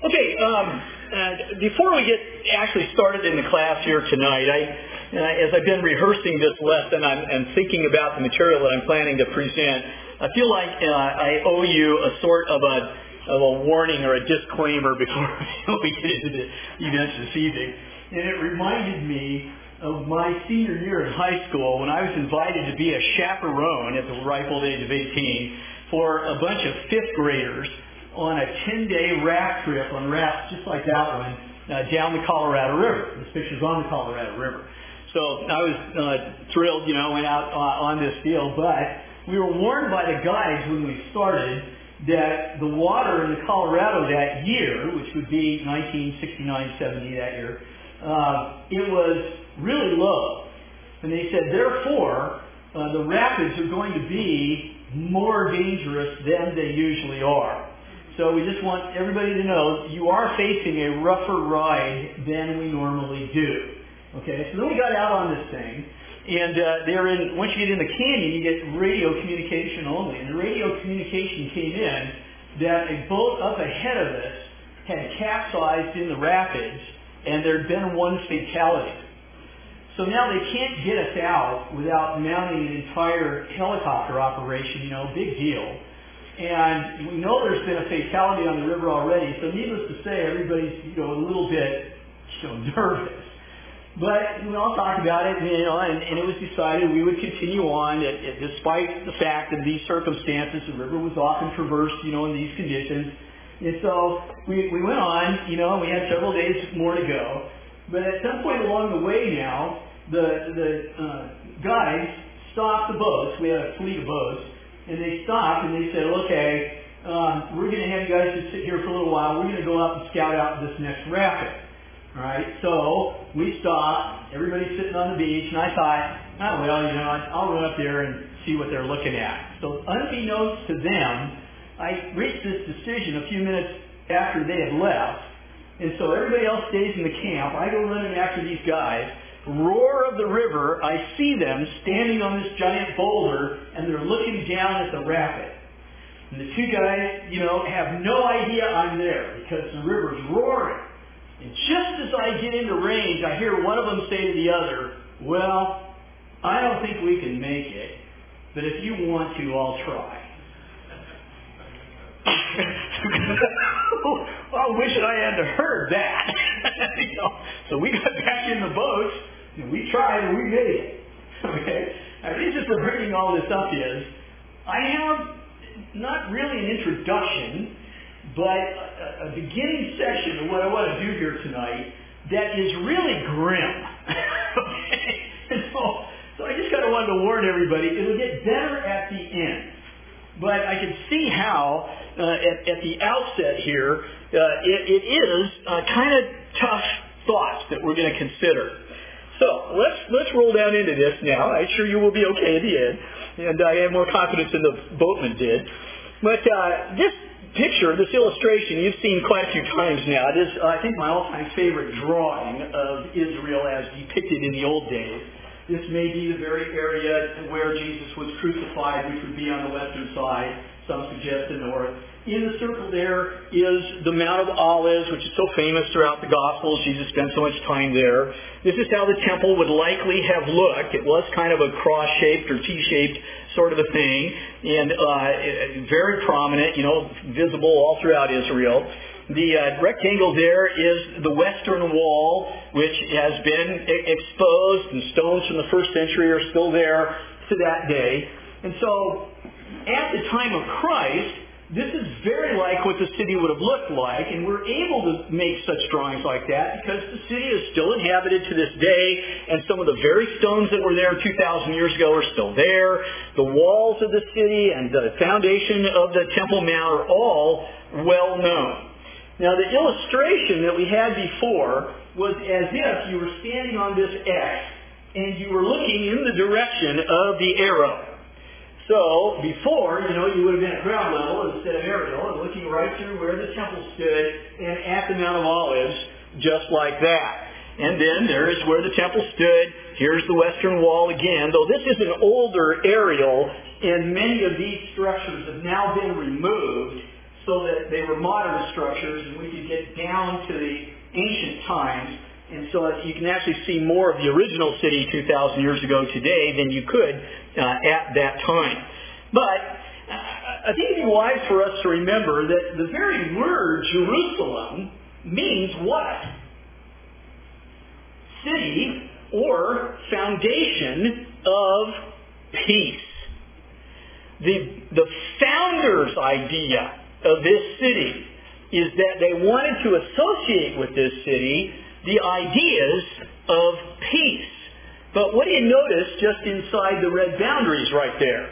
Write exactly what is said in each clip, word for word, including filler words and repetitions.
Okay, um, uh, before we get actually started in the class here tonight, I, uh, as I've been rehearsing this lesson I'm, and thinking about the material that I'm planning to present, I feel like uh, I owe you a sort of a, of a warning or a disclaimer before we get into the events this evening. And it reminded me of my senior year in high school when I was invited to be a chaperone at the ripe old age of eighteen for a bunch of fifth graders on a ten-day raft trip on rafts just like that one uh, down the Colorado River. This picture's on the Colorado River. So I was uh, thrilled, you know, went out uh, on this deal, but we were warned by the guides when we started that the water in the Colorado that year, which would be nineteen sixty-nine seventy that year, uh, it was really low. And they said, therefore, uh, the rapids are going to be more dangerous than they usually are. So we just want everybody to know you are facing a rougher ride than we normally do. Okay, so then we got out on this thing, and uh, they're in, once you get in the canyon, you get radio communication only. And the radio communication came in that a boat up ahead of us had capsized in the rapids, and there had been one fatality. So now they can't get us out without mounting an entire helicopter operation, you know, big deal. And we know there's been a fatality on the river already, so needless to say, everybody's, you know, a little bit, you know, nervous. But we all talked about it, you know, and, and it was decided we would continue on, it, it, despite the fact that these circumstances, the river was often traversed, you know, in these conditions. And so we, we went on, you know, and we had several days more to go. But at some point along the way now, the, the uh, guides stopped the boats. We had a fleet of boats. And they stopped and they said, okay, um, we're going to have you guys just sit here for a little while. We're going to go out and scout out this next rapid. All right, so we stopped. Everybody's sitting on the beach. And I thought, oh, well, you know, I'll run up there and see what they're looking at. So unbeknownst to them, I reached this decision a few minutes after they had left. And so everybody else stays in the camp. I go running after these guys. Roar of the river, I see them standing on this giant boulder, and they're looking down at the rapid. And the two guys, you know, have no idea I'm there because the river's roaring. And just as I get into range, I hear one of them say to the other, well, I don't think we can make it, but if you want to, I'll try. Well, I wish I hadn't heard that. You know, so we got back in the boats, and we tried, and we made it. Okay? The reason for bringing all this up is, I have not really an introduction, but a, a beginning section of what I want to do here tonight that is really grim. Okay? And so, so I just kind of wanted to warn everybody, it'll get better at the end. But I can see how, uh, at, at the outset here, uh, it, it is uh, kind of tough thoughts that we're going to consider. So let's let's roll down into this now. I'm sure you will be okay at the end, and I have more confidence than the boatman did. But uh, this picture, this illustration, you've seen quite a few times now. It is, uh, I think, my all-time favorite drawing of Israel as depicted in the old days. This may be the very area where Jesus was crucified, which would be on the western side. Some suggest the north. In the circle there is the Mount of Olives, which is so famous throughout the Gospels. Jesus spent so much time there. This is how the temple would likely have looked. It was kind of a cross-shaped or T-shaped sort of a thing, and uh, very prominent, you know, visible all throughout Israel. The uh, rectangle there is the western wall, which has been e- exposed, and stones from the first century are still there to that day. And so, at the time of Christ, this is very like what the city would have looked like, and we're able to make such drawings like that because the city is still inhabited to this day, and some of the very stones that were there two thousand years ago are still there. The walls of the city and the foundation of the Temple Mount are all well known. Now, the illustration that we had before was as if you were standing on this X and you were looking in the direction of the arrow. So, before, you know, you would have been at ground level instead of aerial and looking right through where the temple stood and at the Mount of Olives, just like that. And then there is where the temple stood. Here's the western wall again. Though this is an older aerial, and many of these structures have now been removed, so that they were modern structures and we could get down to the ancient times. And so you can actually see more of the original city two thousand years ago today than you could uh, at that time. But uh, I think it'd be wise for us to remember that the very word Jerusalem means what? City or foundation of peace. The, the founder's idea of this city is that they wanted to associate with this city the ideas of peace. But what do you notice just inside the red boundaries right there?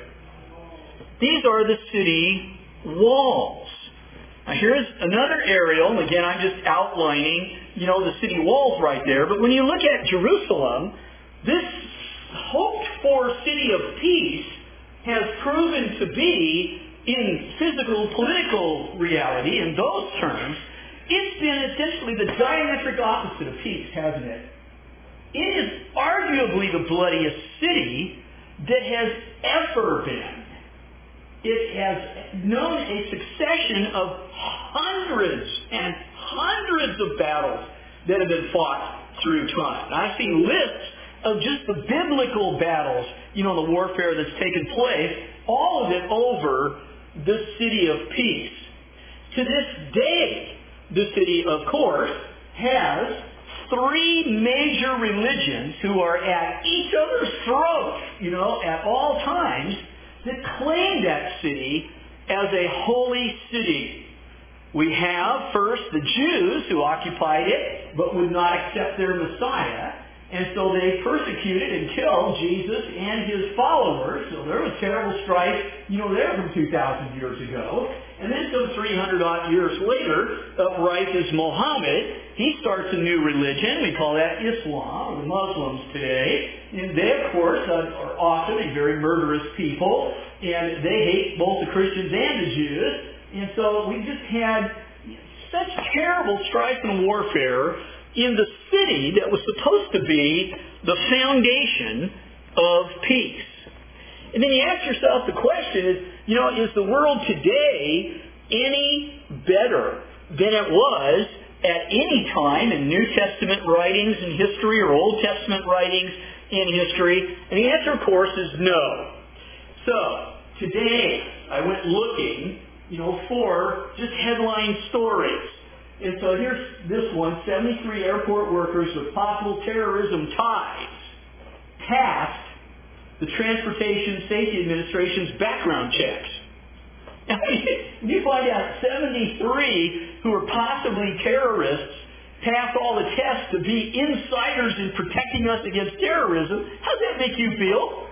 These are the city walls. Now here's another aerial, and again I'm just outlining, you know, the city walls right there. But when you look at Jerusalem, this hoped-for city of peace has proven to be, in physical, political reality, in those terms, it's been essentially the diametric opposite of peace, hasn't it? It is arguably the bloodiest city that has ever been. It has known a succession of hundreds and hundreds of battles that have been fought through time. And I see lists of just the biblical battles, you know, the warfare that's taken place, all of it over the city of peace. To this day, the city, of course, has three major religions who are at each other's throats, you know, at all times, that claim that city as a holy city. We have, first, the Jews who occupied it but would not accept their Messiah. And so they persecuted and killed Jesus and his followers. So there was terrible strife, you know, there from two thousand years ago. And then some three hundred odd years later, upright is Muhammad. He starts a new religion. We call that Islam, or the Muslims today. And they, of course, uh, are often a very murderous people. And they hate both the Christians and the Jews. And so we just had such terrible strife and warfare in the city that was supposed to be the foundation of peace. And then you ask yourself the question is, you know, is the world today any better than it was at any time in New Testament writings in history or Old Testament writings in history? And the answer, of course, is no. So, today I went looking, you know, for just headline stories. And so here's this one, seventy-three airport workers with possible terrorism ties passed the Transportation Safety Administration's background checks. Now, you find out seventy-three who are possibly terrorists passed all the tests to be insiders in protecting us against terrorism. How does that make you feel?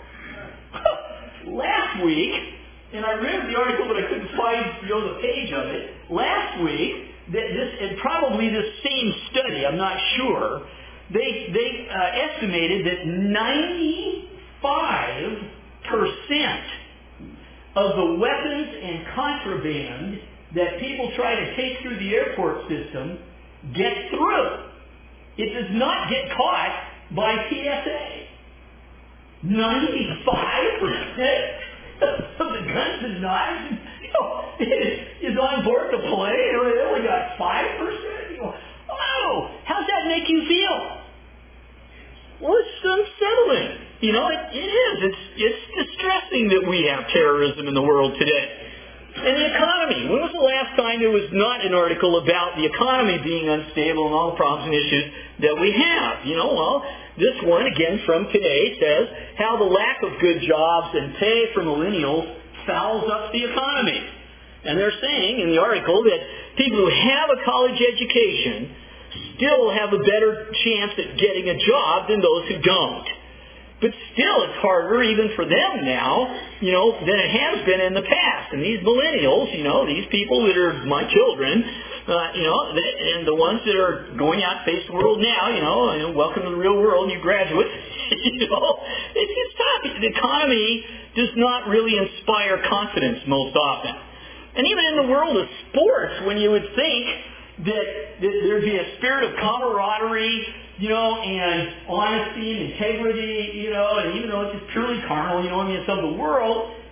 Last week, and I read the article but I couldn't find, you know, the page of it. Last week, that this, and probably this same study, I'm not sure, they, they uh, estimated that ninety-five percent of the weapons and contraband that people try to take through the airport system get through. It does not get caught by T S A. ninety-five percent of the guns and knives, you know, is on board the plane. They only got five percent. You know, oh, how's that make you feel? Well, it's unsettling. You know, it, it is. It's it's distressing that we have terrorism in the world today. And the economy. When was the last time there was not an article about the economy being unstable and all the problems and issues that we have? You know, well, this one, again, from today, says how the lack of good jobs and pay for millennials fouls up the economy. And they're saying in the article that people who have a college education still have a better chance at getting a job than those who don't. But still, it's harder even for them now, you know, than it has been in the past. And these millennials, you know, these people that are my children, uh, you know, and the ones that are going out to face the world now, you know, and welcome to the real world, you graduates, you know, it's, it's tough. The economy does not really inspire confidence most often. And even in the world of sports, when you would think that, that there'd be a spirit of camaraderie, you know, and honesty and integrity, you know, and even though it's just purely carnal, you know, I mean, it's of the world,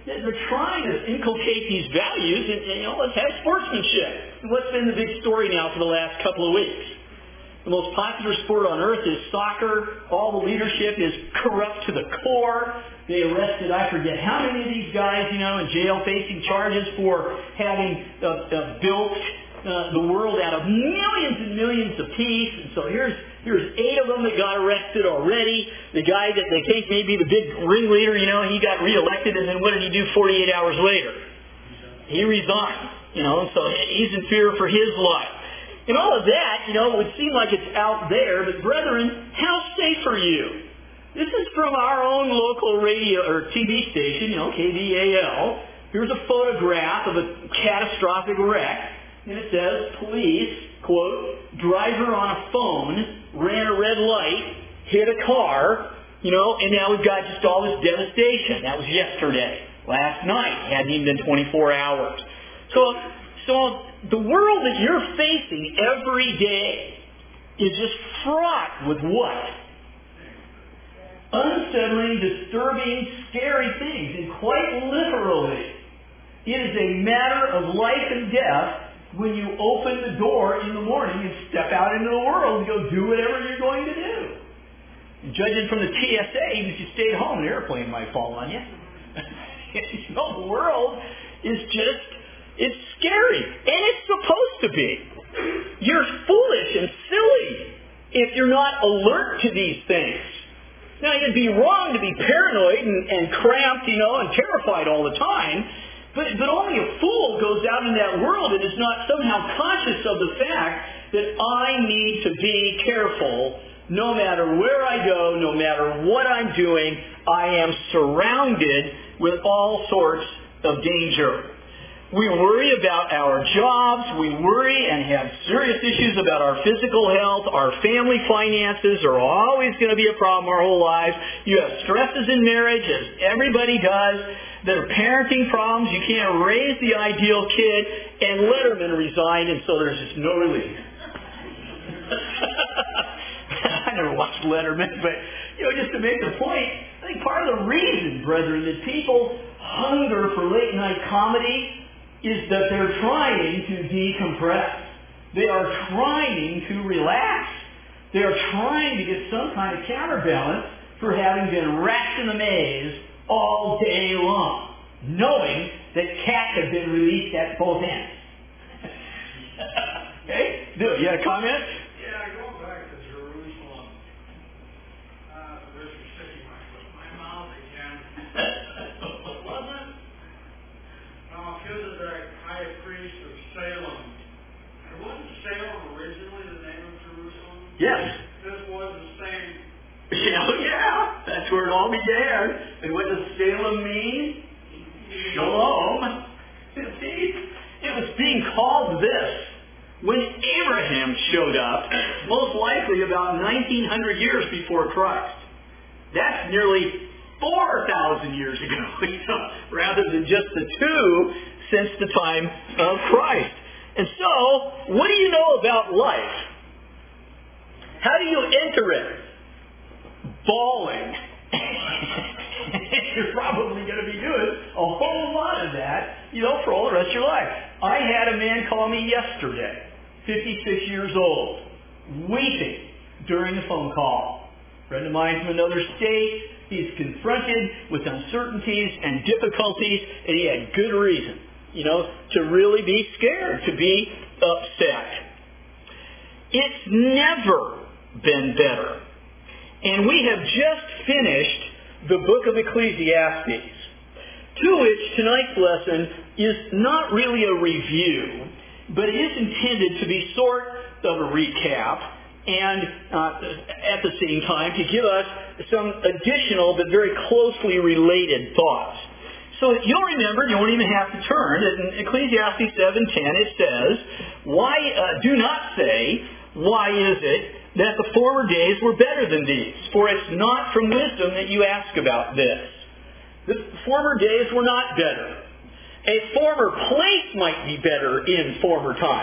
they're trying to inculcate these values, and, and you know, let's have sportsmanship. And what's been the big story now for the last couple of weeks? The most popular sport on earth is soccer. All the leadership is corrupt to the core. They arrested, I forget how many of these guys, you know, in jail facing charges for having uh, uh, built uh, the world out of millions and millions of piece. And so here's here's eight of them that got arrested already. The guy that they think may be the big ringleader, you know, he got reelected, and then what did he do forty-eight hours later? He resigned, you know, and so he's in fear for his life. And all of that, you know, would seem like it's out there, but brethren, how safe are you? This is from our own local radio or T V station, you know, K V A L. Here's a photograph of a catastrophic wreck, and it says, police, quote, driver on a phone, ran a red light, hit a car, you know, and now we've got just all this devastation. That was yesterday. Last night. Hadn't even been twenty-four hours. So, so the world that you're facing every day is just fraught with what? Unsettling, disturbing, scary things. And quite literally, it is a matter of life and death when you open the door in the morning and step out into the world and go do whatever you're going to do. And judging from the T S A, even if you stayed home, an airplane might fall on you. You know, the world is just, it's scary. And it's supposed to be. You're foolish and silly if you're not alert to these things. Now, it'd be wrong to be paranoid and, and cramped, you know, and terrified all the time, but, but only a fool goes out in that world and is not somehow conscious of the fact that I need to be careful no matter where I go, no matter what I'm doing. I am surrounded with all sorts of danger. We worry about our jobs. We worry and have serious issues about our physical health. Our family finances are always going to be a problem our whole lives. You have stresses in marriage, as everybody does. There are parenting problems. You can't raise the ideal kid. And Letterman resigned, and so there's just no relief. I never watched Letterman, but, you know, just to make the point, I think part of the reason, brethren, that people hunger for late-night comedy is that they're trying to decompress. They are trying to relax. They are trying to get some kind of counterbalance for having been racked in the maze all day long, knowing that cats have been released at both ends. Okay? Do it. You had a comment? Yeah, going back to Jerusalem. Uh, this is sticking my foot in my mouth again. Wasn't Melchizedek high priest of Salem? And wasn't Salem originally the name of Jerusalem? Yes. This was the same. Oh, yeah. That's where it all began. And what does Salem mean? Shalom. See, it was being called this when Abraham showed up, most likely about nineteen hundred years before Christ. That's nearly four thousand years ago, you know, rather than just the two since the time of Christ. And so, what do you know about life? How do you enter it? Bawling. You're probably going to be doing a whole lot of that, you know, for all the rest of your life. I had a man call me yesterday, fifty-six years old, weeping during the phone call. A friend of mine from another state. He's confronted with uncertainties and difficulties, and he had good reason, you know, to really be scared, to be upset. It's never been better. And we have just finished the book of Ecclesiastes, to which tonight's lesson is not really a review, but it is intended to be sort of a recap and uh, at the same time to give us some additional but very closely related thoughts. So you'll remember, you won't even have to turn, in Ecclesiastes seven ten it says, "Why uh, do not say, why is it that the former days were better than these? For it's not from wisdom that you ask about this." The former days were not better. A former place might be better in former times.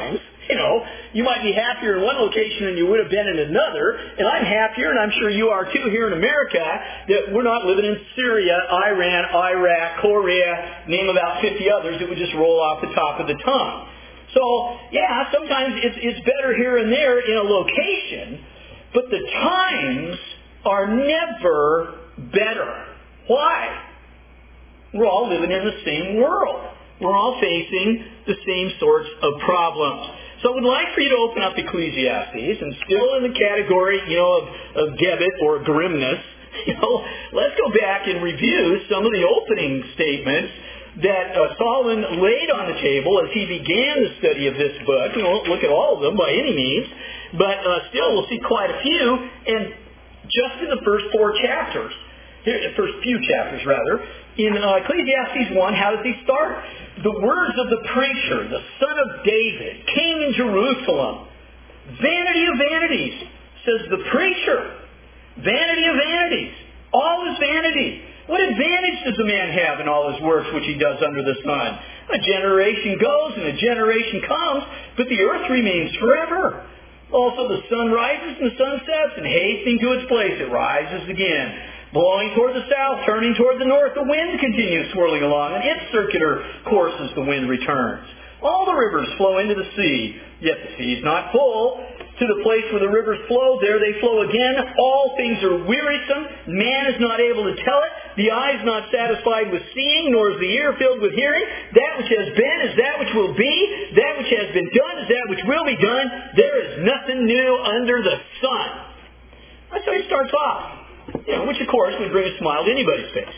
You know, you might be happier in one location than you would have been in another, and I'm happier, and I'm sure you are too here in America, that we're not living in Syria, Iran, Iraq, Korea, name about fifty others that would just roll off the top of the tongue. So, yeah, sometimes it's, it's better here and there in a location, but the times are never better. Why? We're all living in the same world. We're all facing the same sorts of problems. So I would like for you to open up Ecclesiastes, and still in the category, you know, of, of debit or grimness, you know, let's go back and review some of the opening statements that uh, Solomon laid on the table as he began the study of this book. We won't look at all of them by any means, but uh, still we'll see quite a few. And just in the first four chapters, here, the first few chapters rather, in uh, Ecclesiastes one, how does he start? The words of the preacher, the son of David, king in Jerusalem. Vanity of vanities, says the preacher. Vanity of vanities. All is vanity. What advantage does a man have in all his works which he does under the sun? A generation goes and a generation comes, but the earth remains forever. Also the sun rises and the sun sets, and hastening to its place it rises again. Blowing toward the south, turning toward the north, the wind continues swirling along, and its circular courses the wind returns. All the rivers flow into the sea, yet the sea is not full. To the place where the rivers flow, there they flow again. All things are wearisome. Man is not able to tell it. The eye is not satisfied with seeing, nor is the ear filled with hearing. That which has been is that which will be. That which has been done is that which will be done. There is nothing new under the sun. That's how he starts off. You know, which of course would bring a smile to anybody's face.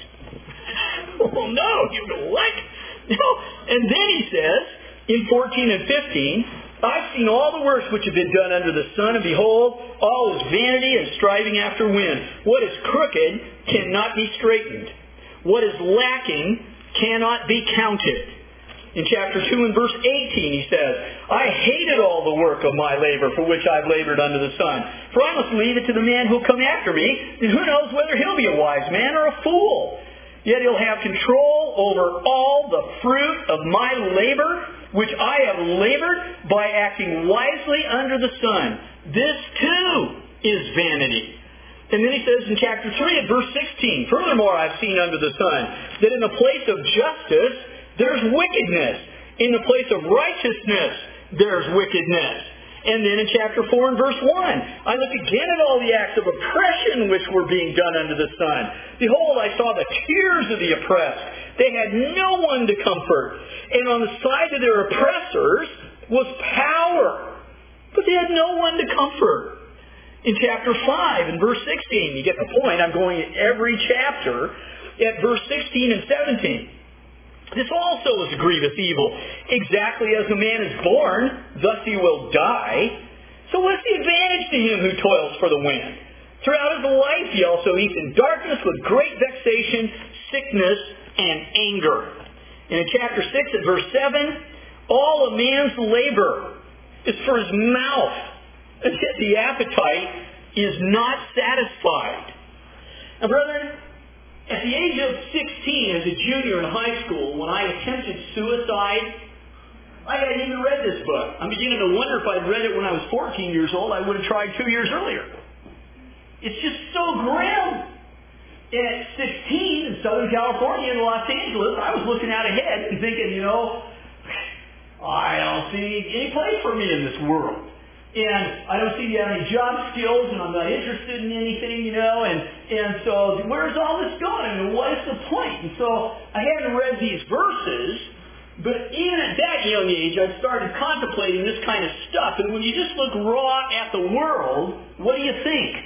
Oh no, you know what? No. And then he says, in fourteen and fifteen, I've seen all the works which have been done under the sun, and behold, all is vanity and striving after wind. What is crooked cannot be straightened. What is lacking cannot be counted. In chapter two and verse eighteen, he says, I hated all the work of my labor for which I've labored under the sun. For I must leave it to the man who'll come after me, and who knows whether he'll be a wise man or a fool. Yet he'll have control over all the fruit of my labor, which I have labored by acting wisely under the sun. This too is vanity. And then he says in chapter three at verse sixteen, Furthermore I've seen under the sun, that in the place of justice there's wickedness. In the place of righteousness, there's wickedness. And then in chapter four and verse one, I look again at all the acts of oppression which were being done under the sun. Behold, I saw the tears of the oppressed. They had no one to comfort. And on the side of their oppressors was power. But they had no one to comfort. In chapter five and verse sixteen, you get the point. I'm going at every chapter at verse sixteen and seventeen. This also is a grievous evil. Exactly as a man is born, thus he will die. So what's the advantage to him who toils for the wind? Throughout his life he also eats in darkness with great vexation, sickness, and anger. And in chapter six at verse seven, all a man's labor is for his mouth, and yet the appetite is not satisfied. Now, brethren, at the age of sixteen, as a junior in high school, when I attempted suicide, I hadn't even read this book. I'm beginning to wonder if I'd read it when I was fourteen years old, I would have tried two years earlier. It's just so grim. And at sixteen, in Southern California, in Los Angeles, I was looking out ahead and thinking, you know, I don't see any place for me in this world. And I don't see you have any job skills, and I'm not interested in anything, you know, and, and so where's all this going, and what is the point? And so I hadn't read these verses, but even at that young age, I started contemplating this kind of stuff, and when you just look raw at the world, what do you think?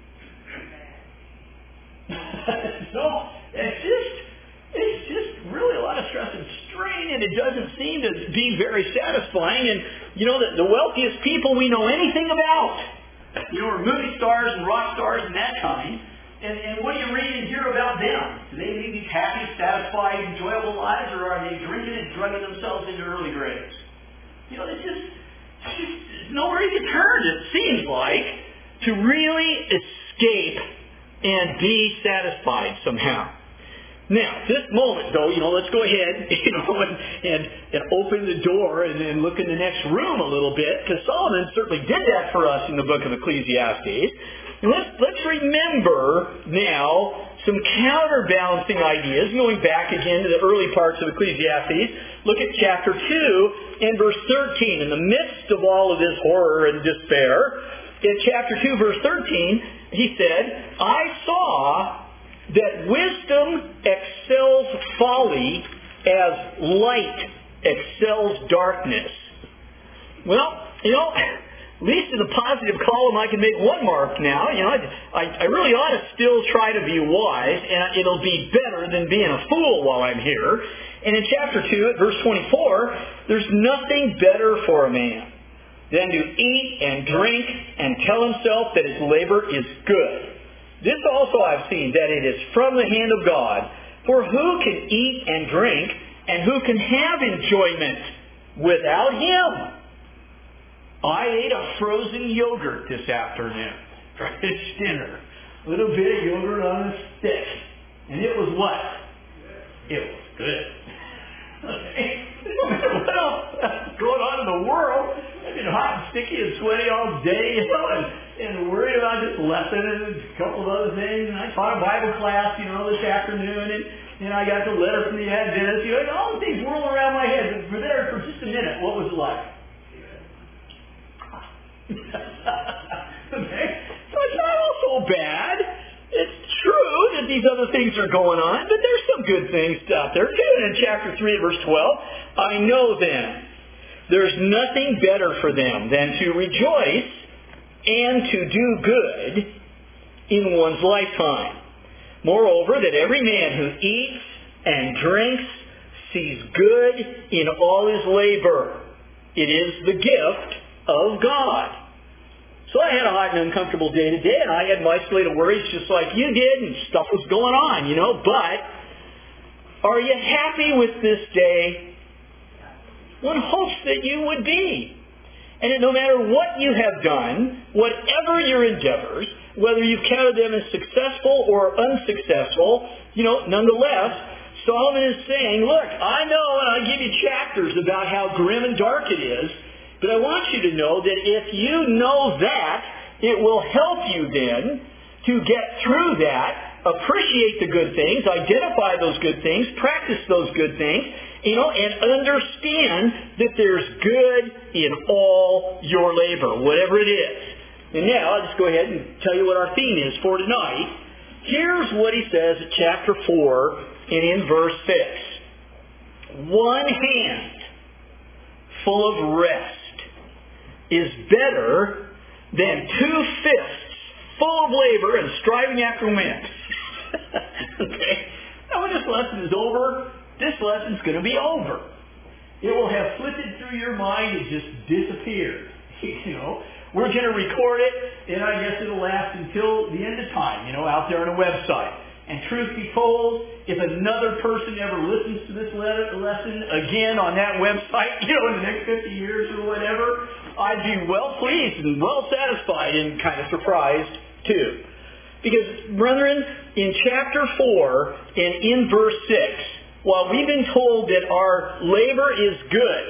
So, it's just, it's just really a lot of stress and strain, and it doesn't seem to be very satisfying. And you know, the, the wealthiest people we know anything about, you know, are movie stars and rock stars and that kind. And, and what do you read and hear about them? Do they lead these happy, satisfied, enjoyable lives, or are they drinking and drugging themselves into early graves? You know, it's just, it's just there's nowhere to turn, it seems like, to really escape and be satisfied somehow. Now, this moment, though, you know, let's go ahead, you know, and, and, and open the door and, and look in the next room a little bit, because Solomon certainly did that for us in the book of Ecclesiastes. And let's, let's remember now some counterbalancing ideas, going back again to the early parts of Ecclesiastes. Look at chapter two and verse thirteen. In the midst of all of this horror and despair, in chapter two, verse thirteen, he said, I saw that wisdom excels folly as light excels darkness. Well, you know, at least in the positive column I can make one mark now. You know, I, I really ought to still try to be wise, and it'll be better than being a fool while I'm here. And in chapter two, at verse twenty-four, there's nothing better for a man than to eat and drink and tell himself that his labor is good. This also I've seen, that it is from the hand of God. For who can eat and drink, and who can have enjoyment without Him? I ate a frozen yogurt this afternoon for dinner. A little bit of yogurt on a stick. And it was what? It was good. Okay. No matter what else is going on in the world, I've been hot and sticky and sweaty all day, you know, and, and worried about this lesson and a couple of other things. And I taught a Bible class, you know, this afternoon, and, and I got the letter from the Adventist. You know, and all the things whirling around my head. But for there, for just a minute, what was it like? Okay. So it's not all so bad. It's true that these other things are going on, but there's some good things out there too. And in chapter three, verse twelve, I know then there's nothing better for them than to rejoice and to do good in one's lifetime. Moreover, that every man who eats and drinks sees good in all his labor. It is the gift of God. So I had a hot and uncomfortable day today, and I had my slate of worries just like you did, and stuff was going on, you know. But are you happy with this day? One hopes that you would be. And that no matter what you have done, whatever your endeavors, whether you've counted them as successful or unsuccessful, you know, nonetheless, Solomon is saying, look, I know, and I give you chapters about how grim and dark it is, but I want you to know that if you know that, it will help you then to get through that, appreciate the good things, identify those good things, practice those good things, you know, and understand that there's good in all your labor, whatever it is. And now, I'll just go ahead and tell you what our theme is for tonight. Here's what he says at chapter four and in verse six. One hand full of rest is better than two fists full of labor and striving after wind. Okay? Now when this lesson is over, this lesson's going to be over. It will have flitted through your mind and just disappeared. You know, we're going to record it, and I guess it'll last until the end of time, you know, out there on a website. And truth be told, if another person ever listens to this lesson again on that website, you know, in the next fifty years or whatever, I'd be well pleased and well satisfied and kind of surprised too. Because, brethren, in chapter four and in verse six, while we've been told that our labor is good,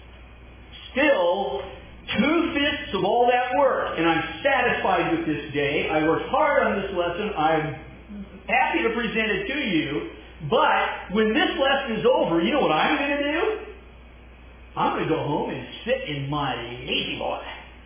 still, two-fifths of all that work, and I'm satisfied with this day, I worked hard on this lesson, I'm happy to present it to you, but when this lesson is over, you know what I'm going to do? I'm going to go home and sit in my lazy boy.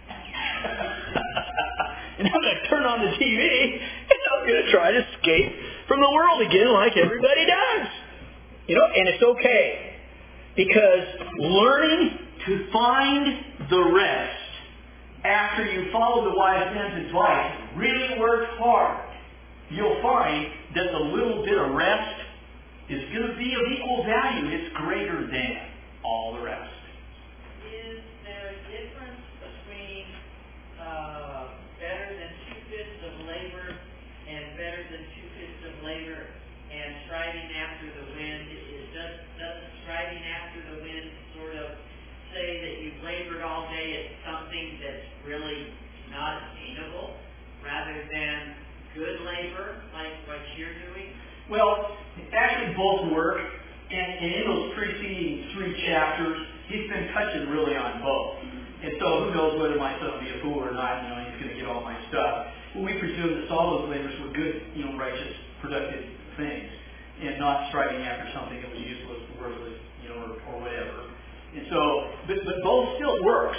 And I'm going to turn on the T V, and I'm going to try to escape from the world again like everybody does. You know, and it's okay. Because learning to find the rest after you follow the wise man's advice really works hard. You'll find that the little bit of rest is going to be of equal value. It's greater than all the rest. Is there a difference between uh, better than two-fifths of labor and better than two-fifths of labor and striving after the wind? It does, doesn't striving after the wind sort of say that you've labored all day at something that's really not attainable rather than good labor, like what you're doing? Well, actually both work, and, and in those preceding three chapters, he's been touching really on both. And so who knows whether my son will be a fool or not, you know, he's going to get all my stuff. Well, we presume that all those labors were good, you know, righteous, productive things, and not striving after something that was useless, worthless, you know, or, or whatever. And so, but, but both still works.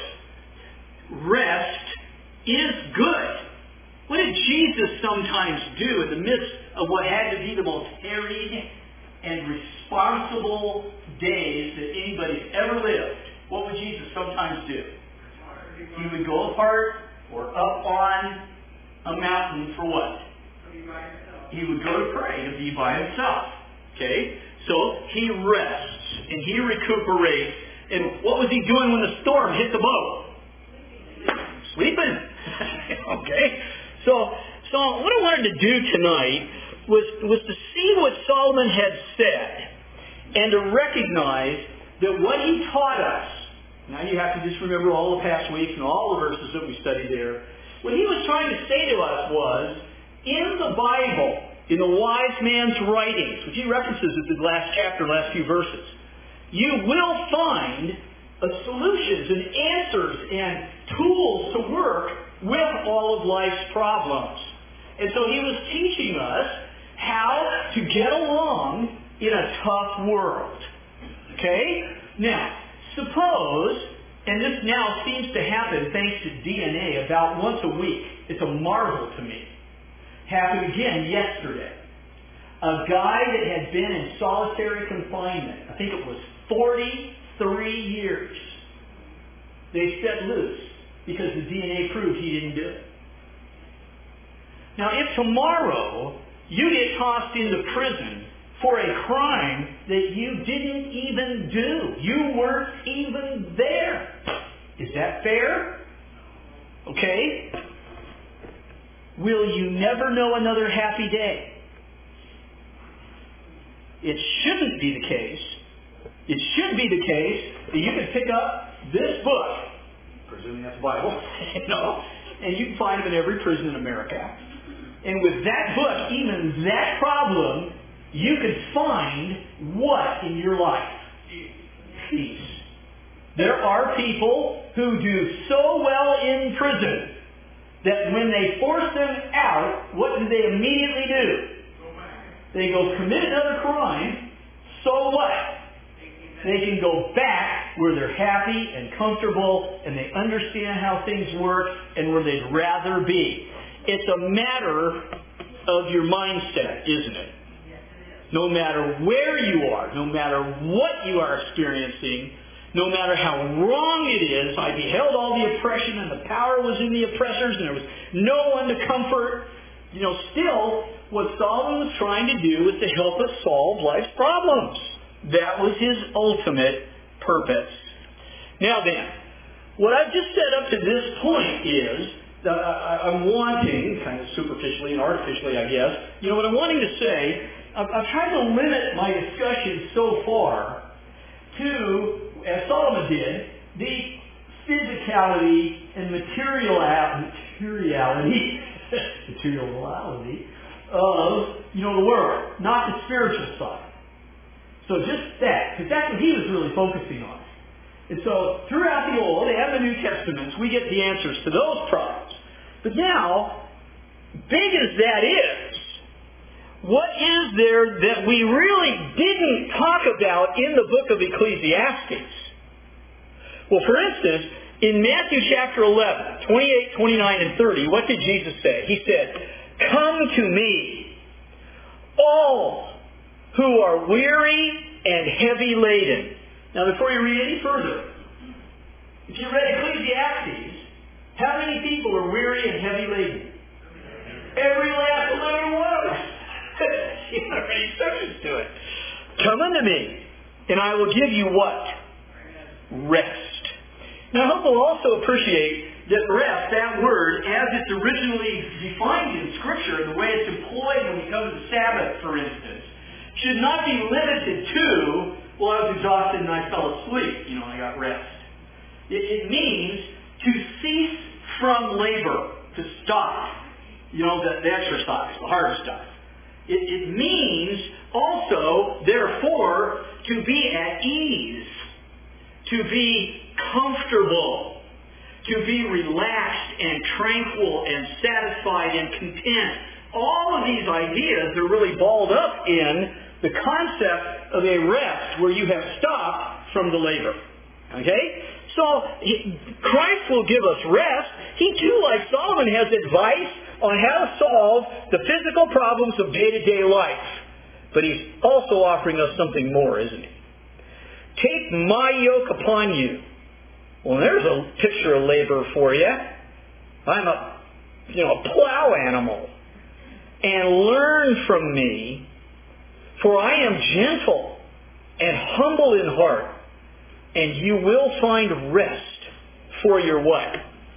Rest is good. What did Jesus sometimes do in the midst of what had to be the most harried and responsible days that anybody's ever lived? What would Jesus sometimes do? He would go apart or up on a mountain for what? He would go to pray, to be by himself. Okay? So he rests and he recuperates. And what was he doing when the storm hit the boat? Sleeping. Okay? So, so what I wanted to do tonight was, was to see what Solomon had said and to recognize that what he taught us, now you have to just remember all the past weeks and all the verses that we studied there, what he was trying to say to us was, in the Bible, in the wise man's writings, which he references in the last chapter, last few verses, you will find uh, solutions and answers and tools to work with all of life's problems. And so he was teaching us how to get along in a tough world. Okay? Now, suppose, and this now seems to happen thanks to D N A about once a week. It's a marvel to me. Happened again yesterday. A guy that had been in solitary confinement, I think it was forty-three years, they set loose because the D N A proved he didn't do it. Now, if tomorrow you get tossed into prison for a crime that you didn't even do, you weren't even there, is that fair? Okay? Will you never know another happy day? It shouldn't be the case. It should be the case that you can pick up this book, presuming that's the Bible, you know, and you can find them in every prison in America. And with that book, even that problem, you can find what in your life? Peace. There are people who do so well in prison that when they force them out, what do they immediately do? They go commit another crime. So what? They can go back where they're happy and comfortable and they understand how things work and where they'd rather be. It's a matter of your mindset, isn't it? No matter where you are, no matter what you are experiencing, no matter how wrong it is, I beheld all the oppression and the power was in the oppressors and there was no one to comfort. You know, still, what Solomon was trying to do was to help us solve life's problems. That was his ultimate purpose. Now then, what I've just said up to this point is that I'm wanting, kind of superficially and artificially, I guess, you know, what I'm wanting to say, I've tried to limit my discussion so far to, as Solomon did, the physicality and material, materiality, materiality of, you know, the world, not the spiritual side. So just that, because that's what he was really focusing on. And so throughout the Old and the New Testaments, we get the answers to those problems. But now, big as that is, what is there that we really didn't talk about in the book of Ecclesiastes? Well, for instance, in Matthew chapter eleven, twenty-eight, twenty-nine, and thirty, what did Jesus say? He said, "Come to me, all who are weary and heavy laden." Now, before you read any further, if you read Ecclesiastes, how many people are weary and heavy laden? Every last living one of us. You don't have any exceptions to it. Come unto me, and I will give you what? Rest. Now, I hope you'll also appreciate that rest, that word, as it's originally defined in Scripture, the way it's employed when we come to the Sabbath, for instance, should not be limited to, well, I was exhausted and I fell asleep, you know, I got rest. It, it means to cease from labor, to stop, you know, the, the exercise, the hard stuff. It, it means also, therefore, to be at ease, to be comfortable, to be relaxed and tranquil and satisfied and content. All of these ideas are really balled up in the concept of a rest where you have stopped from the labor. Okay? So, he, Christ will give us rest. He too, like Solomon, has advice on how to solve the physical problems of day-to-day life. But he's also offering us something more, isn't he? Take my yoke upon you. Well, there's a picture of labor for you. I'm a, you know, a plow animal. And learn from me, for I am gentle and humble in heart, and you will find rest for your what?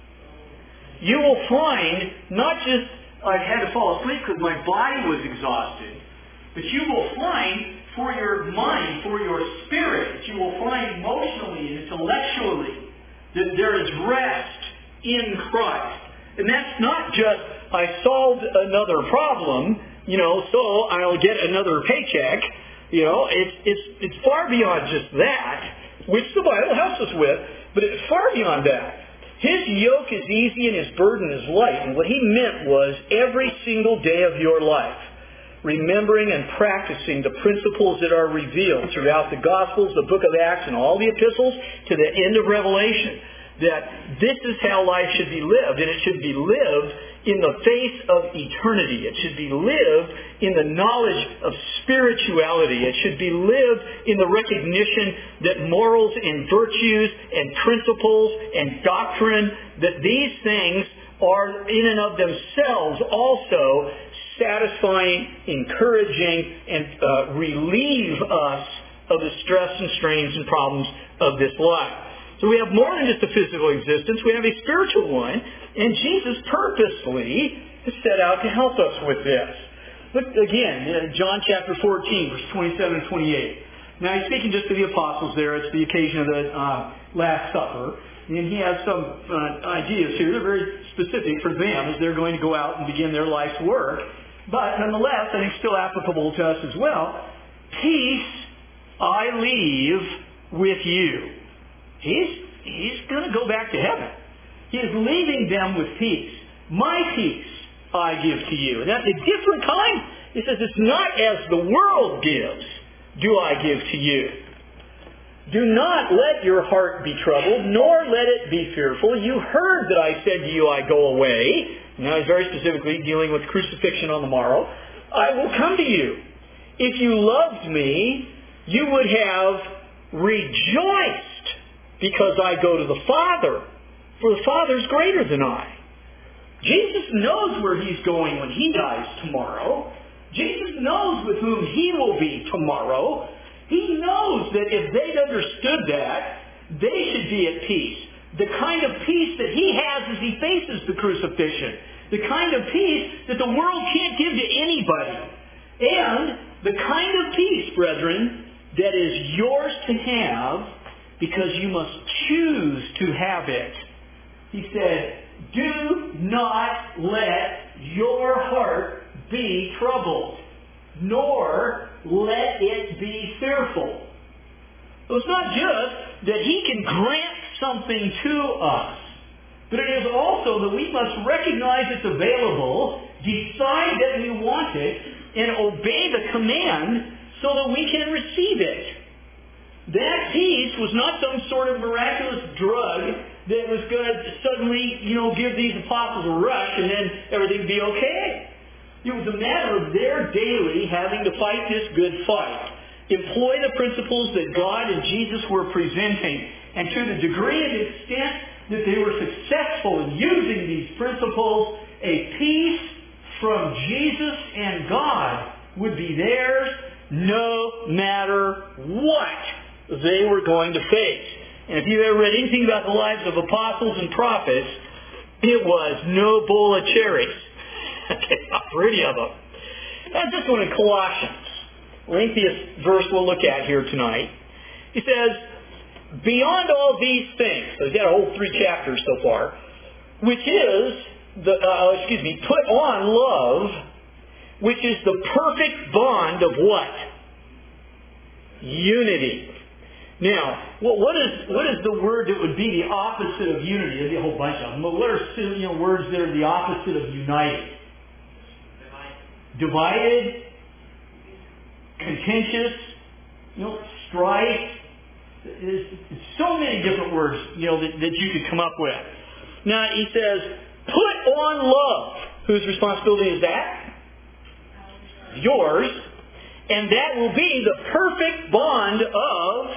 You will find not just I've had to fall asleep because my body was exhausted, but you will find for your mind, for your spirit, that you will find emotionally and intellectually that there is rest in Christ. And that's not just, I solved another problem, you know, so I'll get another paycheck. You know, it's, it's, it's far beyond just that, which the Bible helps us with, but it's far beyond that. His yoke is easy and his burden is light. And what he meant was every single day of your life, remembering and practicing the principles that are revealed throughout the Gospels, the book of Acts, and all the epistles to the end of Revelation, that this is how life should be lived, and it should be lived in the face of eternity. It should be lived in the knowledge of spirituality. It should be lived in the recognition that morals and virtues and principles and doctrine, that these things are in and of themselves also satisfying, encouraging, and uh, relieve us of the stress and strains and problems of this life. So we have more than just a physical existence. We have a spiritual one. And Jesus purposely has set out to help us with this. Look again, John chapter fourteen, verse twenty-seven and twenty-eight. Now he's speaking just to the apostles there. It's the occasion of the uh, Last Supper. And he has some uh, ideas here. They're very specific for them as they're going to go out and begin their life's work. But nonetheless, I think still applicable to us as well. Peace I leave with you. He's, he's going to go back to heaven. He is leaving them with peace. My peace I give to you. And that's a different kind. He says, it's not as the world gives, do I give to you. Do not let your heart be troubled, nor let it be fearful. You heard that I said to you, I go away. Now he's very specifically dealing with crucifixion on the morrow. I will come to you. If you loved me, you would have rejoiced because I go to the Father, for the Father is greater than I. Jesus knows where he's going when he dies tomorrow. Jesus knows with whom he will be tomorrow. He knows that if they'd understood that, they should be at peace. The kind of peace that he has as he faces the crucifixion. The kind of peace that the world can't give to anybody. And the kind of peace, brethren, that is yours to have because you must choose to have it. He said, do not let your heart be troubled, nor let it be fearful. So it's not just that he can grant something to us, but it is also that we must recognize it's available, decide that we want it, and obey the command so that we can receive it. That peace was not some sort of miraculous drug that was going to suddenly, you know, give these apostles a rush and then everything would be okay. It was a matter of their daily having to fight this good fight. Employ the principles that God and Jesus were presenting. And to the degree and extent that they were successful in using these principles, a peace from Jesus and God would be theirs no matter what they were going to face. And if you've ever read anything about the lives of apostles and prophets, it was no bowl of cherries. Not for any of them. That's this one in Colossians. Lengthiest verse we'll look at here tonight. He says, beyond all these things, so he's got a whole three chapters so far, which is, the uh, excuse me, put on love, which is the perfect bond of what? Unity. Now, what is what is the word that would be the opposite of unity? There'd be a whole bunch of them. But what are you know, words that are the opposite of united? Divided, contentious, you know, strife. There's so many different words, you know, that, that you could come up with. Now he says, put on love. Whose responsibility is that? Yours. And that will be the perfect bond of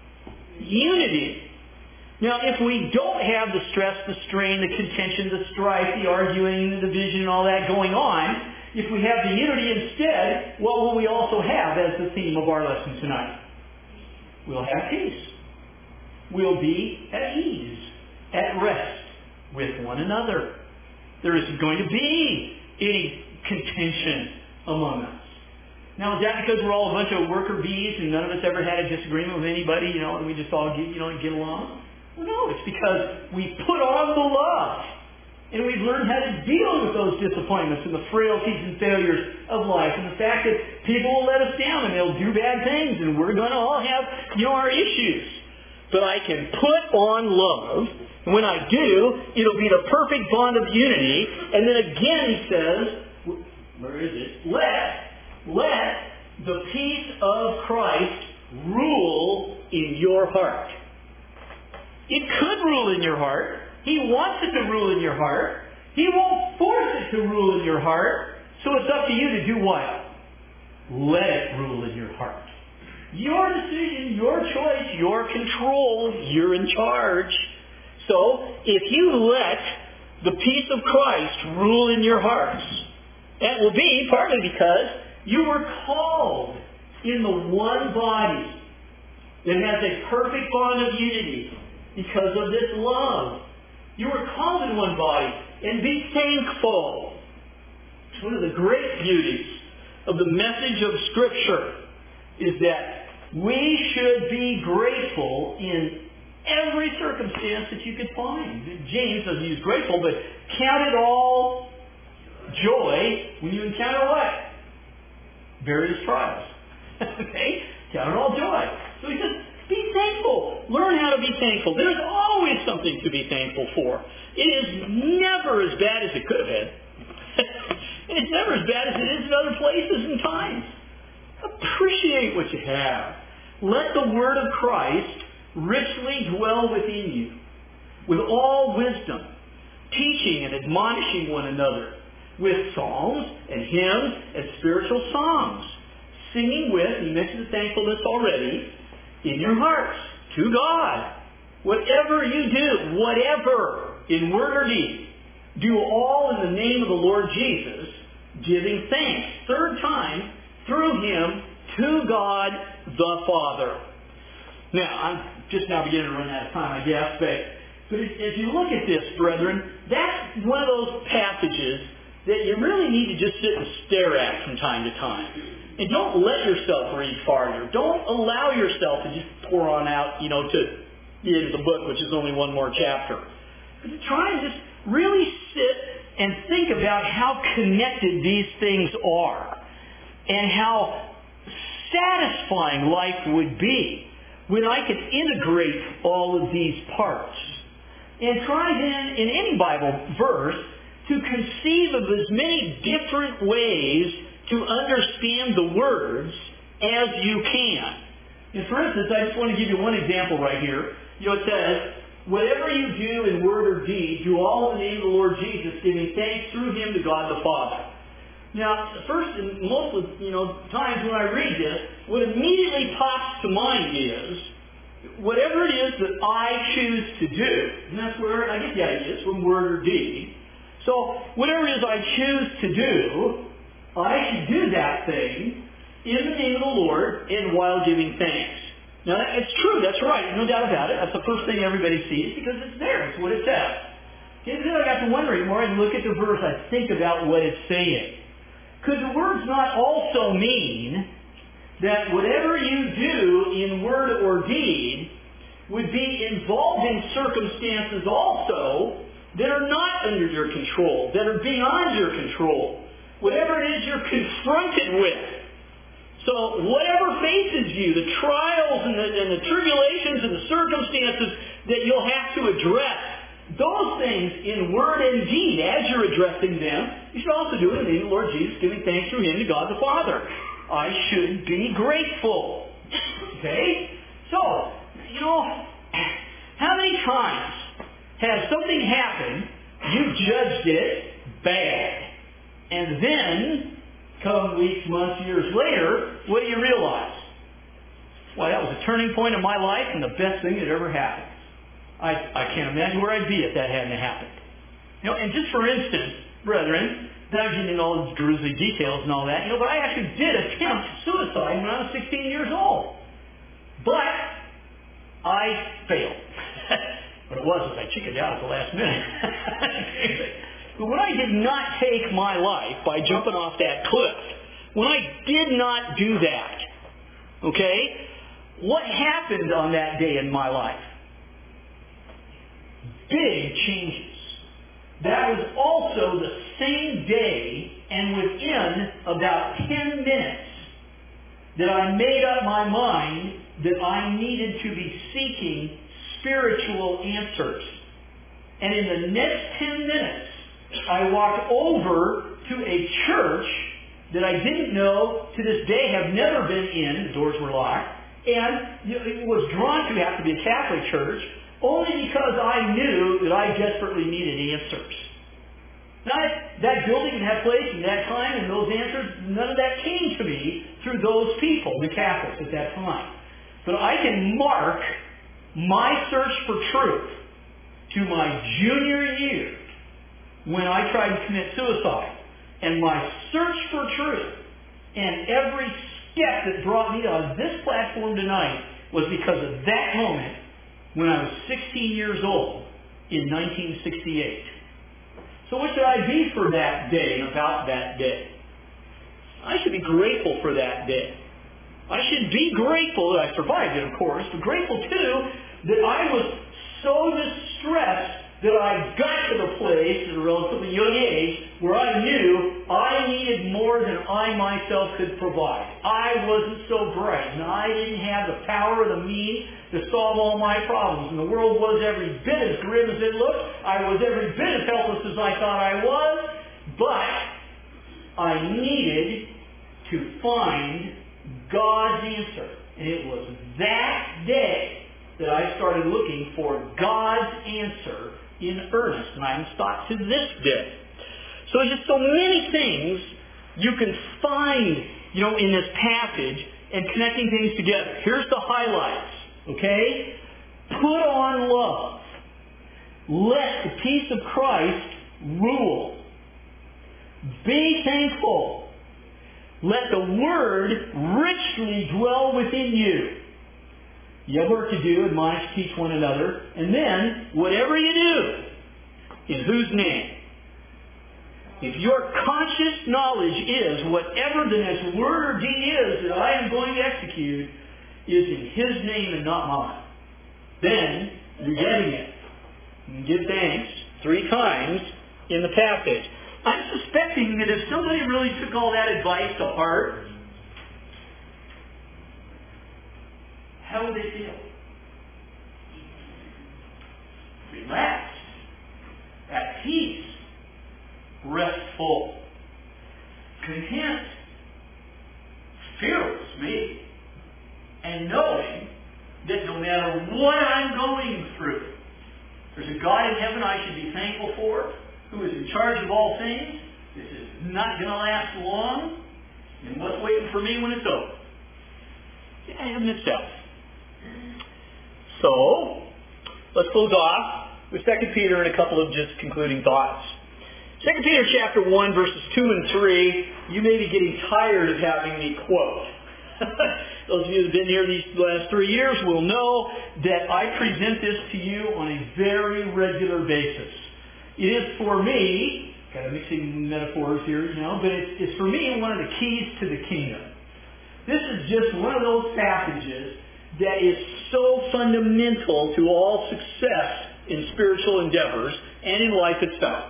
unity. Now, if we don't have the stress, the strain, the contention, the strife, the arguing, the division, and all that going on, if we have the unity instead, what will we also have as the theme of our lesson tonight? We'll have peace. We'll be at ease, at rest with one another. There isn't going to be any contention among us. Now, is that because we're all a bunch of worker bees and none of us ever had a disagreement with anybody, you know, and we just all get, you know, get along? Well, no, it's because we put on the love. And we've learned how to deal with those disappointments and the frailties and failures of life. And the fact that people will let us down and they'll do bad things and we're going to all have, you know, our issues. But I can put on love. And when I do, it'll be the perfect bond of unity. And then again he says, where is it? Let, let the peace of Christ rule in your heart. It could rule in your heart. He wants it to rule in your heart. He won't force it to rule in your heart. So it's up to you to do what? Let it rule in your heart. Your decision, your choice, your control. You're in charge. So if you let the peace of Christ rule in your hearts, that will be partly because you were called in the one body that has a perfect bond of unity because of this love. You were called in one body, and be thankful. It's one of the great beauties of the message of Scripture is that we should be grateful in every circumstance that you could find. James doesn't use grateful, but count it all joy when you encounter what? Various trials. Okay? Count it all joy. So he says, be thankful. Learn how to be thankful. There's always something to be thankful for. It is never as bad as it could have been. It's never as bad as it is in other places and times. Appreciate what you have. Let the word of Christ richly dwell within you with all wisdom, teaching and admonishing one another with psalms and hymns and spiritual songs, singing with, you mentioned the thankfulness already, in your hearts, to God. Whatever you do, whatever, in word or deed, do all in the name of the Lord Jesus, giving thanks, third time, through Him, to God the Father. Now, I'm just now beginning to run out of time, I guess, but, but if you look at this, brethren, that's one of those passages that you really need to just sit and stare at from time to time. And don't let yourself read farther. Don't allow yourself to just pour on out, you know, to the end of the book, which is only one more chapter. But to try and just really sit and think about how connected these things are and how satisfying life would be when I could integrate all of these parts. And try then, in any Bible verse, to conceive of as many different ways to understand the words as you can. And for instance, I just want to give you one example right here. You know, it says, whatever you do in word or deed, do all in the name of the Lord Jesus, giving thanks through Him to God the Father. Now, first, and most of you know times when I read this, what immediately pops to mind is, whatever it is that I choose to do, and that's where I get the idea is from word or deed. So, whatever it is I choose to do, I should do that thing in the name of the Lord and while giving thanks. Now, it's true. That's right. No doubt about it. That's the first thing everybody sees because it's there. It's what it says. And then I got to wondering, more I look at the verse, I think about what it's saying. Could the words not also mean that whatever you do in word or deed would be involved in circumstances also that are not under your control, that are beyond your control? whatever it is you're confronted with. So whatever faces you, the trials and the, and the tribulations and the circumstances that you'll have to address, those things in word and deed, as you're addressing them, you should also do it in the name of the Lord Jesus, giving thanks through Him to God the Father. I should be grateful. Okay? So, you know, how many times has something happened, you judged it bad, and then, come weeks, months, years later, what do you realize? Well, that was a turning point in my life and the best thing that ever happened. I, I can't imagine where I'd be if that hadn't happened. You know, and just for instance, brethren, not getting into all the grisly details and all that, you know, but I actually did attempt suicide when I was sixteen years old. But I failed. What it was is I chickened out at the last minute. But when I did not take my life by jumping off that cliff, when I did not do that, okay, what happened on that day in my life? Big changes. That was also the same day and within about ten minutes that I made up my mind that I needed to be seeking spiritual answers. And in the next ten minutes, I walked over to a church that I didn't know, to this day have never been in, the doors were locked, and it was drawn to have to be a Catholic church, only because I knew that I desperately needed answers. Now, that building and that place and that time and those answers, none of that came to me through those people, the Catholics at that time. But I can mark my search for truth to my junior year when I tried to commit suicide. And my search for truth and every step that brought me on this platform tonight was because of that moment when I was sixteen years old in nineteen sixty-eight. So what should I be for that day and about that day? I should be grateful for that day. I should be grateful that I survived it, of course, but grateful too that I was so distressed that I got to the place at a relatively young age where I knew I needed more than I myself could provide. I wasn't so bright, and I didn't have the power or the means to solve all my problems. And the world was every bit as grim as it looked. I was every bit as helpless as I thought I was. But I needed to find God's answer. And it was that day that I started looking for God's answer in earnest, and I haven't stopped to this day. So there's just so many things you can find, you know, in this passage and connecting things together. Here's the highlights, okay? Put on love. Let the peace of Christ rule. Be thankful. Let the Word richly dwell within you. You have work to do, admonish, teach one another, and then, whatever you do, in whose name? If your conscious knowledge is whatever the next word or deed is that I am going to execute is in His name and not mine, then you're getting it. And give thanks three times in the passage. I'm suspecting that if somebody really took all that advice to heart, how would they feel? Relaxed, at peace, restful, content, fearless, maybe, and knowing that no matter what I'm going through, there's a God in heaven I should be thankful for, who is in charge of all things. This is not going to last long, and what's waiting for me when it's over? Yeah, heaven itself. So, let's close off with Second Peter and a couple of just concluding thoughts. Second Peter chapter one, verses two and three, you may be getting tired of having me quote. Those of you that have been here these last three years will know that I present this to you on a very regular basis. It is for me, kind of mixing metaphors here, you know, but it's, it's for me one of the keys to the kingdom. This is just one of those passages that is so fundamental to all success in spiritual endeavors and in life itself.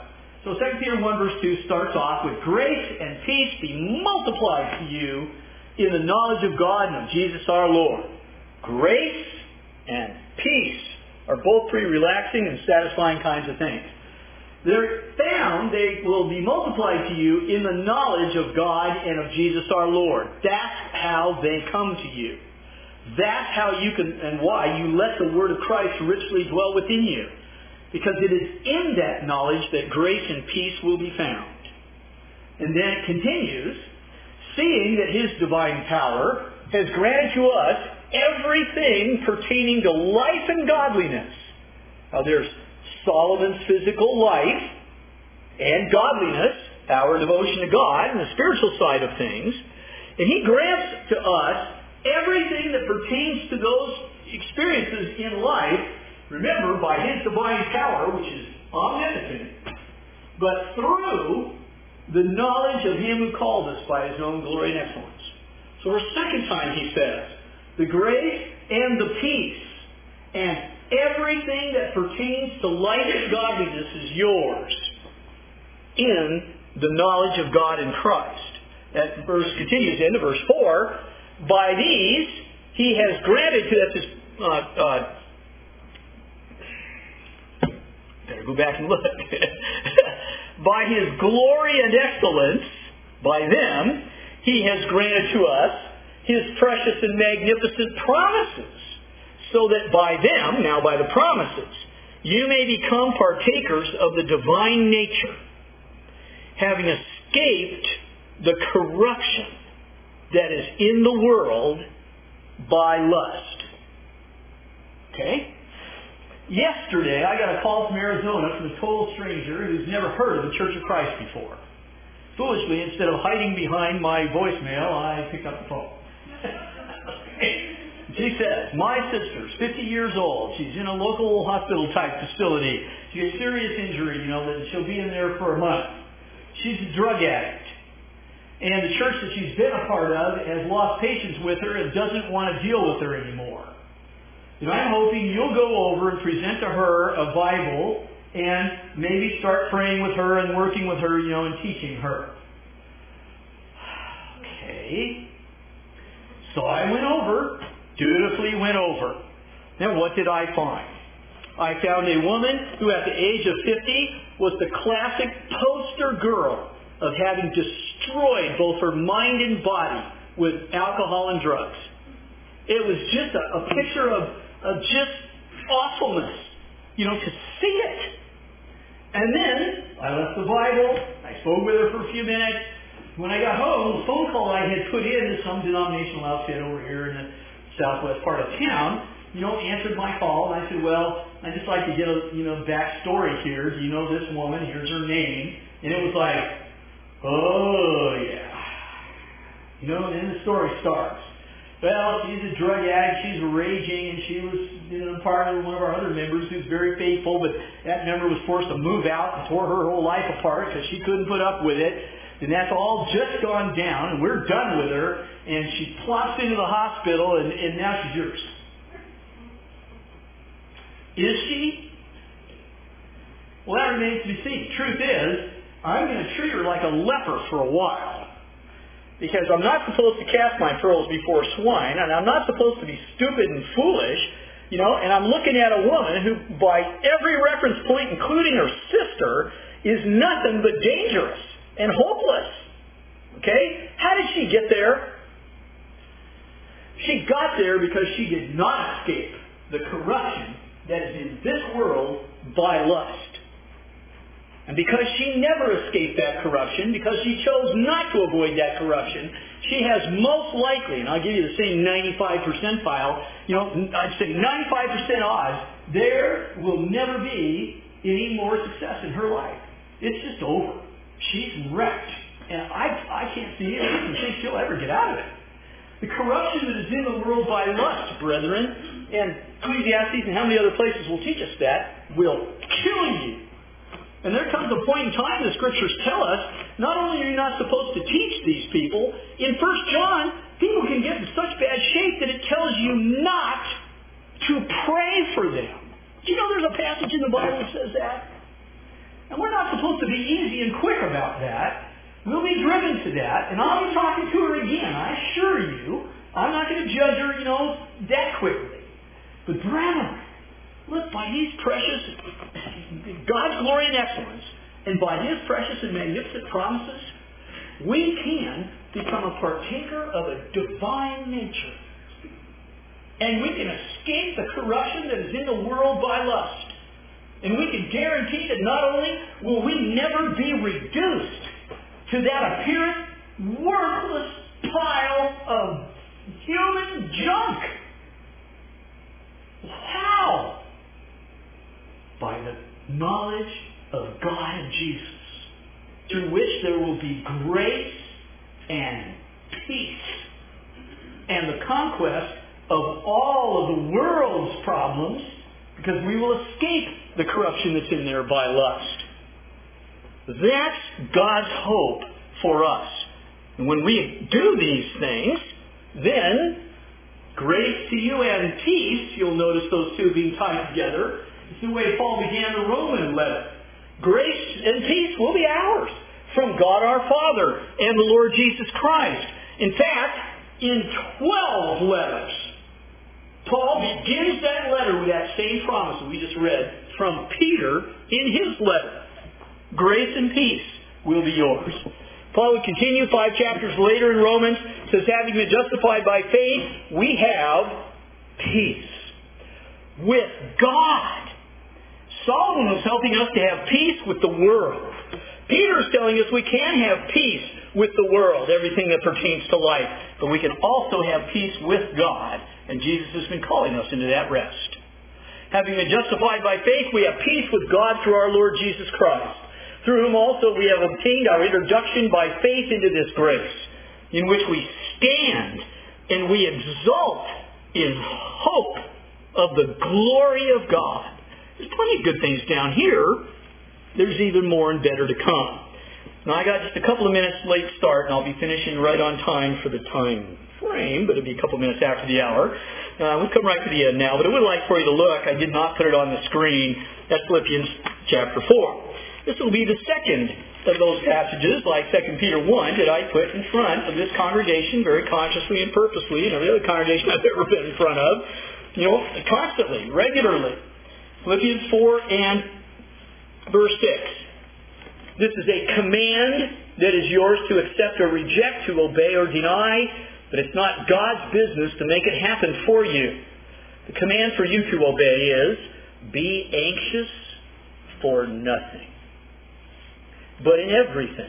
So Second Peter one verse two starts off with, grace and peace be multiplied to you in the knowledge of God and of Jesus our Lord. Grace and peace are both pretty relaxing and satisfying kinds of things. They're found, they will be multiplied to you in the knowledge of God and of Jesus our Lord. That's how they come to you. That's how you can, and why you let the Word of Christ richly dwell within you. Because it is in that knowledge that grace and peace will be found. And then it continues, seeing that His divine power has granted to us everything pertaining to life and godliness. Now there's Solomon's physical life and godliness, our devotion to God and the spiritual side of things. And He grants to us everything that pertains to those experiences in life, remember, by His divine power, which is omnipotent, but through the knowledge of Him who called us by His own glory and excellence. So for a second time He says, the grace and the peace and everything that pertains to life and godliness is yours in the knowledge of God in Christ. That verse continues into verse four. By these He has granted to us His... Uh, uh, better go back and look. By His glory and excellence, by them, He has granted to us His precious and magnificent promises, so that by them, now by the promises, you may become partakers of the divine nature, having escaped the corruption that is in the world by lust. Okay? Yesterday, I got a call from Arizona from a total stranger who's never heard of the Church of Christ before. Foolishly, instead of hiding behind my voicemail, I picked up the phone. She says, my sister's fifty years old. She's in a local hospital-type facility. She has serious injury, you know, that she'll be in there for a month. She's a drug addict. And the church that she's been a part of has lost patience with her and doesn't want to deal with her anymore. And I'm hoping you'll go over and present to her a Bible and maybe start praying with her and working with her, you know, and teaching her. Okay. So I went over, dutifully went over. Now what did I find? I found a woman who at the age of fifty was the classic poster girl of having destroyed both her mind and body with alcohol and drugs. It was just a, a picture of, of just awfulness, you know, to see it. And then I left the Bible. I spoke with her for a few minutes. When I got home, the phone call I had put in to some denominational outfit over here in the southwest part of town, you know, answered my call. And I said, well, I'd just like to get a, you know, backstory here. Do you know this woman? Here's her name. And it was like, oh, yeah. You know, and then the story starts. Well, she's a drug addict, she's raging, and she was, you know, part of one of our other members who's very faithful, but that member was forced to move out and tore her whole life apart because she couldn't put up with it. And that's all just gone down, and we're done with her, and she plops into the hospital, and, and now she's yours. Is she? Well, that remains to be seen. Truth is, I'm going to treat her like a leper for a while. Because I'm not supposed to cast my pearls before swine, and I'm not supposed to be stupid and foolish, you know, and I'm looking at a woman who, by every reference point, including her sister, is nothing but dangerous and hopeless. Okay? How did she get there? She got there because she did not escape the corruption that is in this world by lust. And because she never escaped that corruption, because she chose not to avoid that corruption, she has most likely, and I'll give you the same ninety-five percentile, you know, I'd say ninety-five percent odds, there will never be any more success in her life. It's just over. She's wrecked. And I, I can't see it. I don't think she'll ever get out of it. The corruption that is in the world by lust, brethren, and Ecclesiastes and how many other places will teach us that, will kill you. And there comes a point in time, the Scriptures tell us, not only are you not supposed to teach these people, in First John, people can get in such bad shape that it tells you not to pray for them. Do you know there's a passage in the Bible that says that? And we're not supposed to be easy and quick about that. We'll be driven to that, and I'll be talking to her again. I assure you, I'm not going to judge her, you know, that quickly. But brethren, look, by these precious, God's glory and excellence, and by His precious and magnificent promises, we can become a partaker of a divine nature. And we can escape the corruption that is in the world by lust. And we can guarantee that not only will we never be reduced to that apparent worthless pile of human junk. How? By the knowledge of God and Jesus, through which there will be grace and peace and the conquest of all of the world's problems, because we will escape the corruption that's in there by lust. That's God's hope for us. And when we do these things, then grace to you and peace, you'll notice those two being tied together. It's the way Paul began the Roman letter. Grace and peace will be ours from God our Father and the Lord Jesus Christ. In fact, in twelve letters, Paul begins that letter with that same promise that we just read from Peter in his letter. Grace and peace will be yours. Paul would continue five chapters later in Romans, says, having been justified by faith, we have peace with God. Solomon was helping us to have peace with the world. Peter's telling us we can have peace with the world, everything that pertains to life, but we can also have peace with God, and Jesus has been calling us into that rest. Having been justified by faith, we have peace with God through our Lord Jesus Christ, through whom also we have obtained our introduction by faith into this grace, in which we stand and we exult in hope of the glory of God. There's plenty of good things down here. There's even more and better to come. Now, I got just a couple of minutes late start, and I'll be finishing right on time for the time frame, but it'll be a couple of minutes after the hour. Uh, we'll come right to the end now, but I would like for you to look. I did not put it on the screen. That's Philippians chapter four. This will be the second of those passages, like Second Peter one, that I put in front of this congregation very consciously and purposely, and every other congregation I've ever been in front of, you know, constantly, regularly. Philippians four and verse six. This is a command that is yours to accept or reject, to obey or deny, but it's not God's business to make it happen for you. The command for you to obey is, be anxious for nothing, but in everything,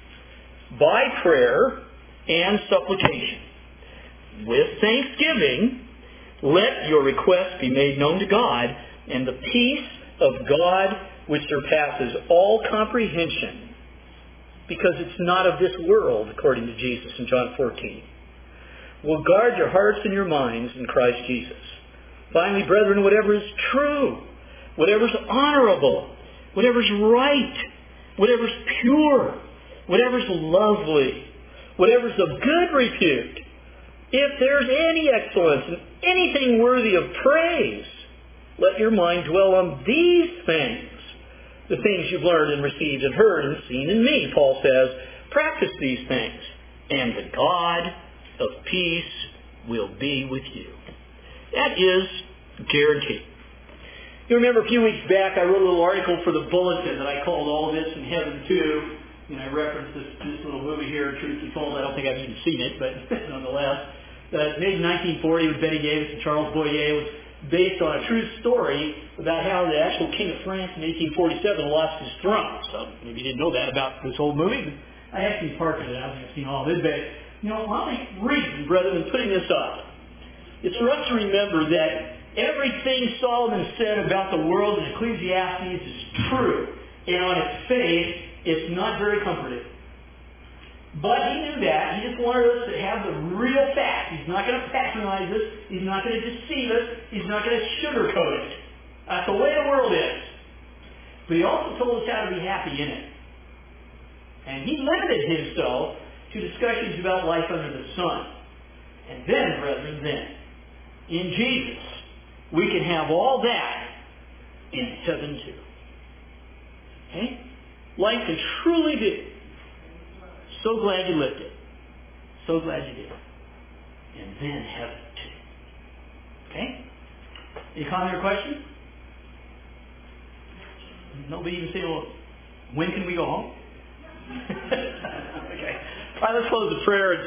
by prayer and supplication, with thanksgiving, let your requests be made known to God, and the peace of God, which surpasses all comprehension, because it's not of this world, according to Jesus in John fourteen, will guard your hearts and your minds in Christ Jesus. Finally, brethren, whatever is true, whatever is honorable, whatever is right, whatever is pure, whatever is lovely, whatever is of good repute, if there's any excellence and anything worthy of praise, let your mind dwell on these things, the things you've learned and received and heard and seen in me, Paul says. Practice these things, and the God of peace will be with you. That is guaranteed. You remember a few weeks back I wrote a little article for the Bulletin that I called All This in Heaven Too. And I referenced this, this little movie here, Truth Be Told. I don't think I've even seen it, but nonetheless. Uh, made in nineteen forty with Betty Davis and Charles Boyer. It was based on a true story about how the actual King of France in eighteen forty-seven lost his throne. So maybe you didn't know that about this whole movie. But I actually parked it. I haven't seen all of it. But, you know, my reason, brethren, in putting this up, it's for us to remember that everything Solomon said about the world in Ecclesiastes is true. And on its face, it's not very comforting. But he knew that. He just wanted us to have the real facts. He's not going to patronize us. He's not going to deceive us. He's not going to sugarcoat it. That's the way the world is. But he also told us how to be happy in it. And he limited himself to discussions about life under the sun. And then, brethren, then, in Jesus, we can have all that in heaven too. Okay? Life can truly be. So glad you lived it. So glad you did. And then heaven too. Okay? Any comment or question? Nobody even saying, well, when can we go home? Okay. All right, let's close the prayer.